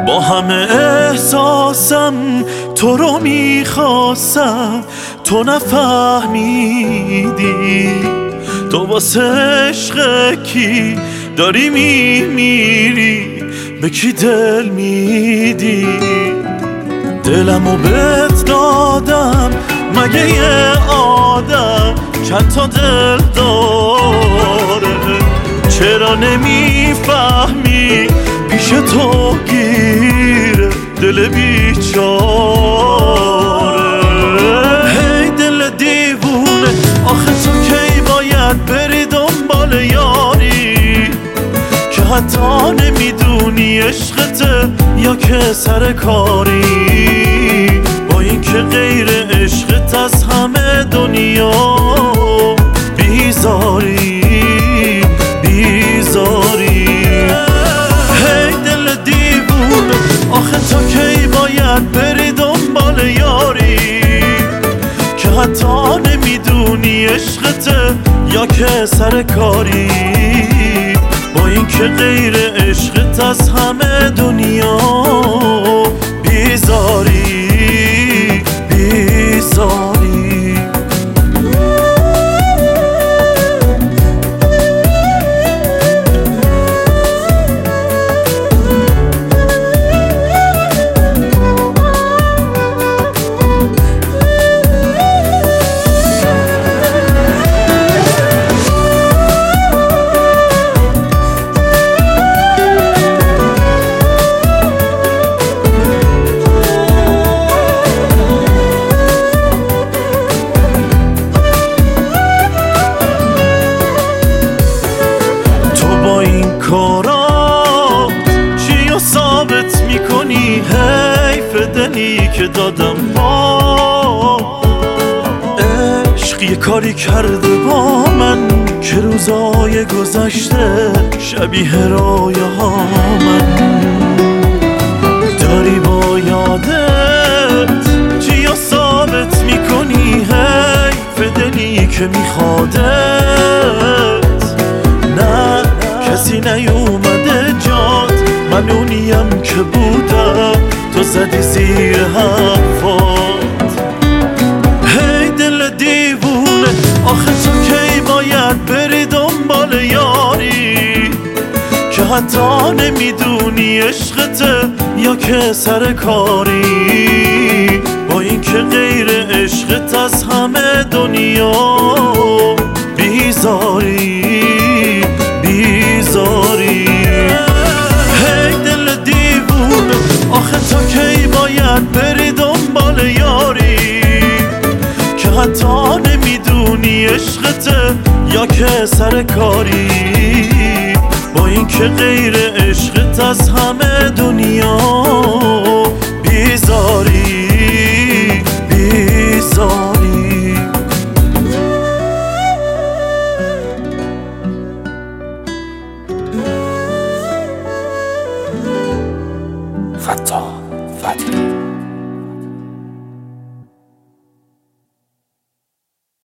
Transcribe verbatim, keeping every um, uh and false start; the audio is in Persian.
با همه احساسم تو رو میخواستم، تو نفهمیدی تو واسه عشق کی داری میمیری، به کی دل میدی؟ دلمو بهت دادم، مگه یه آدم چند تا دل داره؟ چرا نمیفهمی پیش تو گیره دل بیچاره؟ هی دل دیوونه، آخه تو کی باید بری دنبال یاری که حتی نمیدونی عشقته یا که سر کاری؟ با این که غیر عشقت از همه دنیا بیزاری بیزاری. هی دل دیوونه، آخه تو کی باید بری دنبال یاری که حتی نمیدونی عشقته یا که سر کاری؟ با این که غیر عشقت از همه دنیا بیزاری بیزاری. کارات چیو ثابت میکنی؟ حیف دلی که دادم با عشق یه کاری کرده با من که روزای گذشته شبیه رویا ها من داری با یادت. چیو ثابت میکنی؟ حیف دلی که میخوادت. نه کسی نیومده جات، من اونیم که بودم تو زدی زیر حرفات. هی دل دیوونه، آخه تو کی باید بری دنبال یاری که حتی نمیدونی عشقته یا که سر کاری؟ با این که غیر عشقت از همه دنیا بیزاری بیزاری. هی دل دیوونه، آخه تو کی باید بری دنبال یاری که حتی نمیدونی عشقته یا که سر کاری؟ با این که غیر عشقت از همه